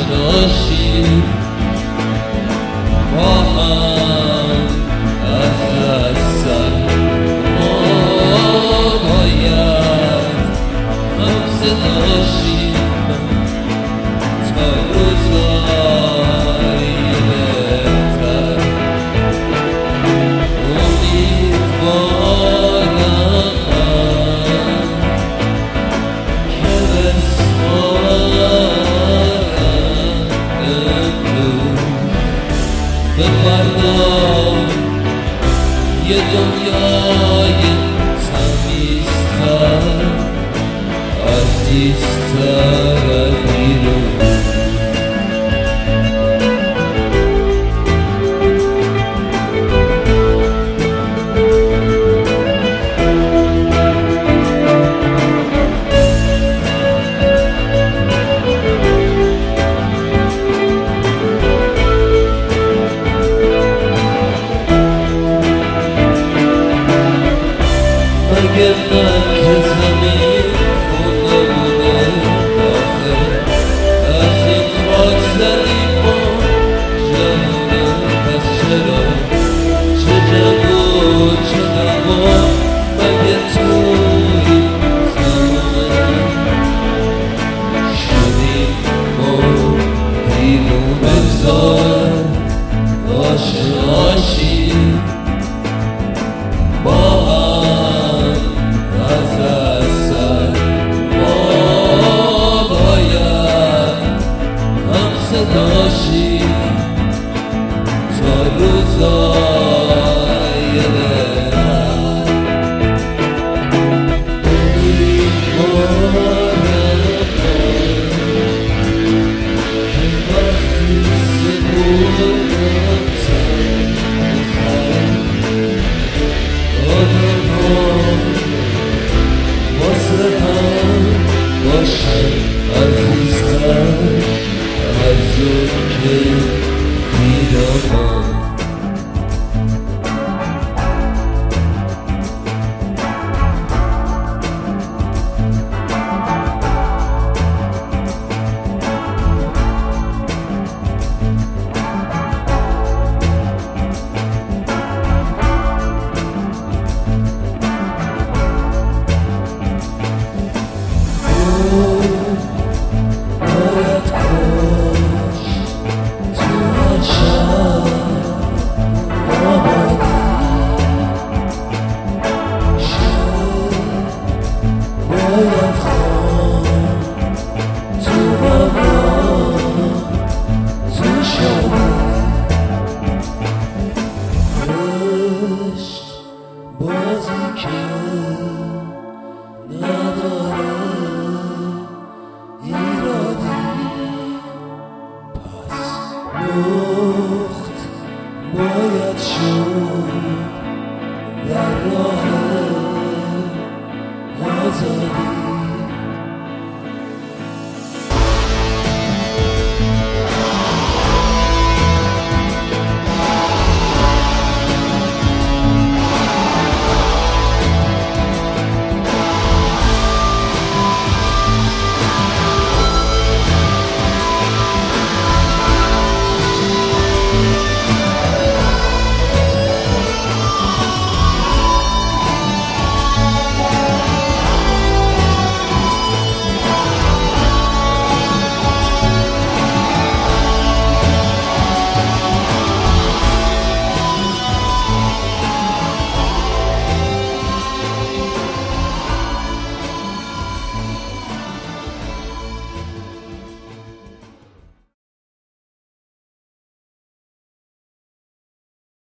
باشیم با هم از سر ما باید هم صدا شیم تا روزای بهتر امیدوارم که بسپارم امروز به فردا یه دنیای تمیزتر عزیزتر از دیروز مگه من که زمین خونده بوده آخه از این خاک زدیم ما جوونه پس چرا چه جمع و چه دوا مگه توی زمانه شدیم ما دیوونه زار آشناشیم با هم از سر ما باید هم صدا شیم تا روزای بهتر امیدوارم که وقتی سپردم واسه هم باشن عزیزتر از اون که میدانم باید شد